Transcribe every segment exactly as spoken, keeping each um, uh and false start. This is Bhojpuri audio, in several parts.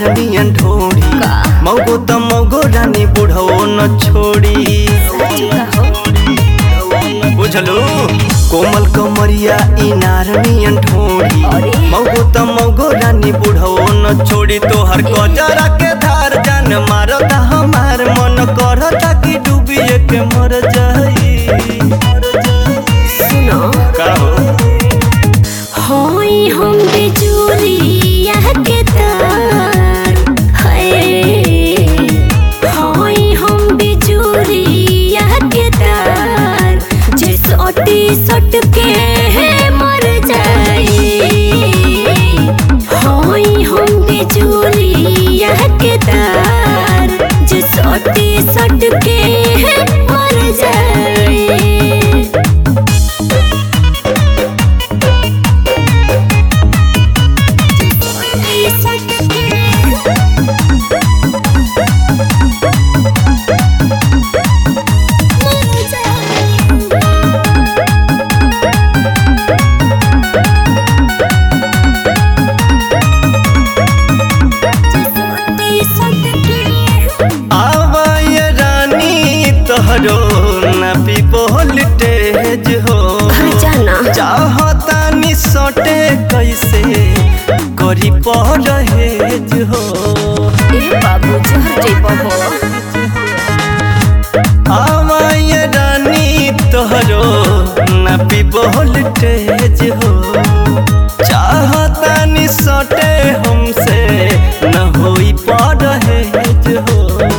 नियन ढोड़ी मौगो त मौगो रानी बुढ़ो न छोड़ी बुझलू कोमल कमरिया इनार नियन ढोड़ी मौगो त मौगो रानी बुढ़ो न छोड़ी तोहर गजरा के धार जान मारता हमार मन करता कि डूबिए के मर जाई सुनो का हो होई हम बेचूरिया के तार है होई हम बेचूरिया के तार जे सोटी सट के मर जाई होई हम बेचूरिया के तार जे सोटी सट के मर जाई तोहरो नपी वोल्टेज हो चाहता नि सटे कैसे करी परहेज हो ए बाबू जहर जइबो हो आवाए रानी तोहरो नपी वोल्टेज हो चाहता नि सटे हमसे न होई परहेज हो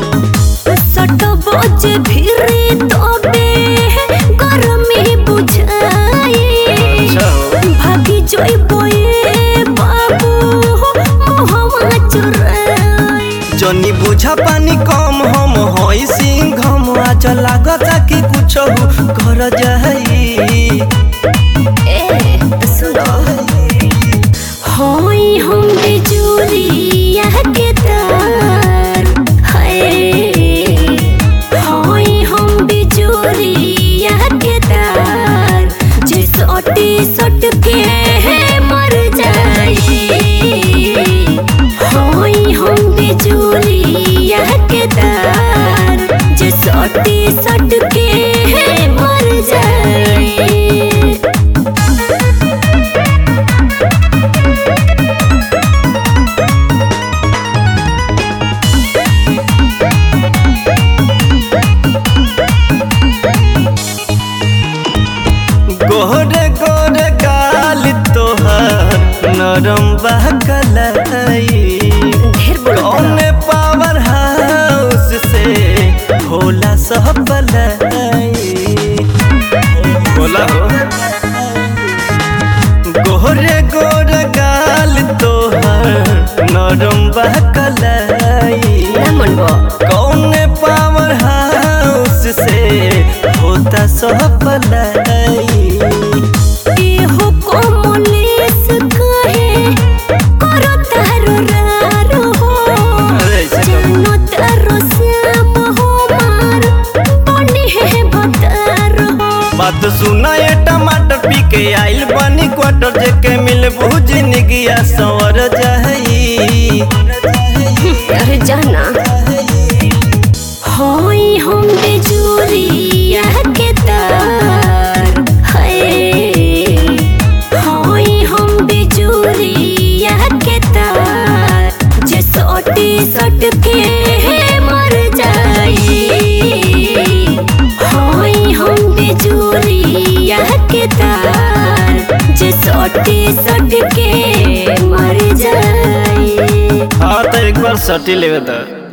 बोझ भिरी तोबे गरमी बुझाई भागी जइबो ए बाबू मोहवा चुराई जनी बुझा पानी कम हम होई सिंह हम आज लागता कि कुछ कर जाई ए सुनो होई हम बेचूरिया के तार है सोटी सट के मर जाई होई हम बेचूरिया के तार जे सोटी सट के मर जाई गोरे गोरे गाल तोहर नरम बहकलाई कौने पावर हाउस से भोला सहबलाई बोला हो गोरे गोरे गाल तोहर नरम बहकलाई कौने पावर हाउस से होता सहबलाई एहो कोमलेस कहे करो तारो रारो हो जानो तारो श्याम हो मार बनी है बतार हो बात सुना ये टमाटर पी के आइल बनी क्वार्टर जेके मिल भूज निगिया सवर जाई अरे जाना होई हम बेचूरिया के तार है होई हम बेचूरिया के तार जे सोटी सट के मर जाई होई हम बेचूरिया के तार जे सोटी सट के मर जाई हाँ तो एक बार सटी लेवे तो